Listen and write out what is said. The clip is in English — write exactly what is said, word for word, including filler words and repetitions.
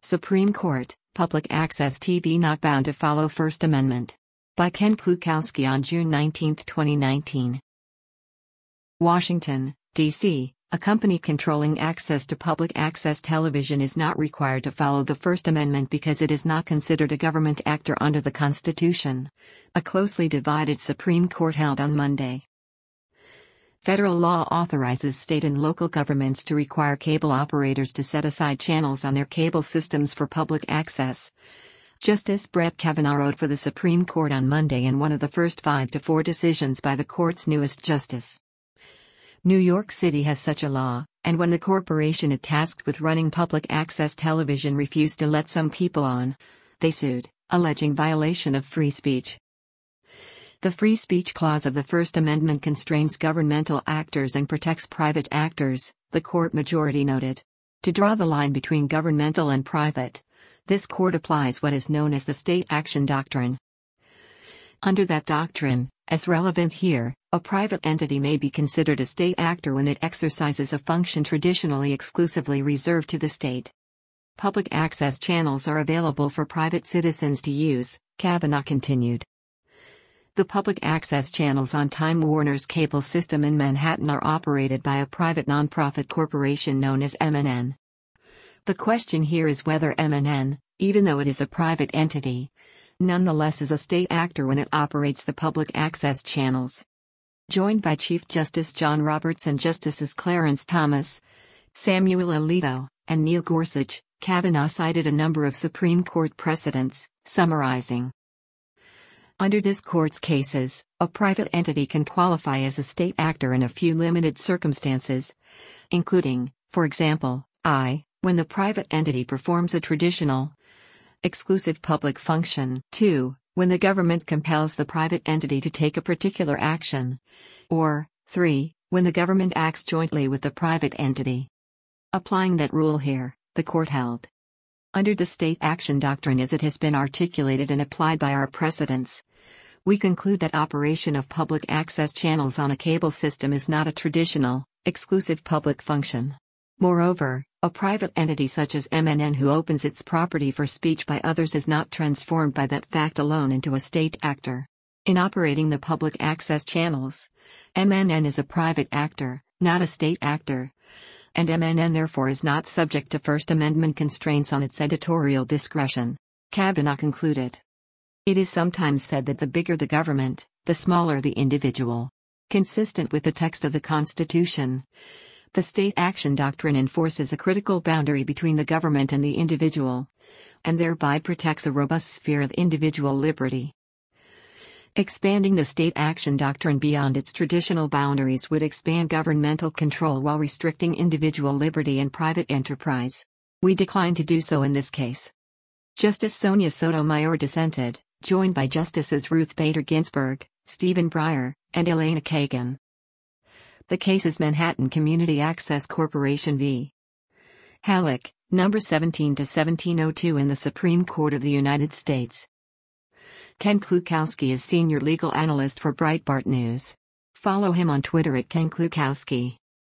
Supreme Court, Public Access T V not bound to follow First Amendment. By Ken Klukowski on June nineteenth, twenty nineteen. Washington, D C A company controlling access to public access television is not required to follow the First Amendment because it is not considered a government actor under the Constitution. A closely divided Supreme Court held on Monday. Federal law authorizes state and local governments to require cable operators to set aside channels on their cable systems for public access. Justice Brett Kavanaugh wrote for the Supreme Court on Monday in one of the first five to four decisions by the court's newest justice. New York City has such a law, and when the corporation it tasked with running public access television refused to let some people on, they sued, alleging violation of free speech. The Free Speech Clause of the First Amendment constrains governmental actors and protects private actors, the court majority noted. To draw the line between governmental and private, this court applies what is known as the State Action Doctrine. Under that doctrine, as relevant here, a private entity may be considered a state actor when it exercises a function traditionally exclusively reserved to the state. Public access channels are available for private citizens to use, Kavanaugh continued. The public access channels on Time Warner's cable system in Manhattan are operated by a private nonprofit corporation known as M N N. The question here is whether M N N, even though it is a private entity, nonetheless is a state actor when it operates the public access channels. Joined by Chief Justice John Roberts and Justices Clarence Thomas, Samuel Alito, and Neil Gorsuch, Kavanaugh cited a number of Supreme Court precedents, summarizing. Under this court's cases, a private entity can qualify as a state actor in a few limited circumstances, including, for example, I, when the private entity performs a traditional, exclusive public function, two, when the government compels the private entity to take a particular action, or, three, when the government acts jointly with the private entity. Applying that rule here, the court held. Under the state action doctrine as it has been articulated and applied by our precedents, we conclude that operation of public access channels on a cable system is not a traditional, exclusive public function. Moreover, a private entity such as M N N who opens its property for speech by others is not transformed by that fact alone into a state actor. In operating the public access channels, M N N is a private actor, not a state actor, and M N N therefore is not subject to First Amendment constraints on its editorial discretion, Kavanaugh concluded. It is sometimes said that the bigger the government, the smaller the individual. Consistent with the text of the Constitution, the state action doctrine enforces a critical boundary between the government and the individual, and thereby protects a robust sphere of individual liberty. Expanding the state action doctrine beyond its traditional boundaries would expand governmental control while restricting individual liberty and private enterprise. We decline to do so in this case. Justice Sonia Sotomayor dissented, joined by Justices Ruth Bader Ginsburg, Stephen Breyer, and Elena Kagan. The case is Manhattan Community Access Corporation v. Halleck, number seventeen to seventeen oh two in the Supreme Court of the United States. Ken Klukowski is senior legal analyst for Breitbart News. Follow him on Twitter at Ken Klukowski.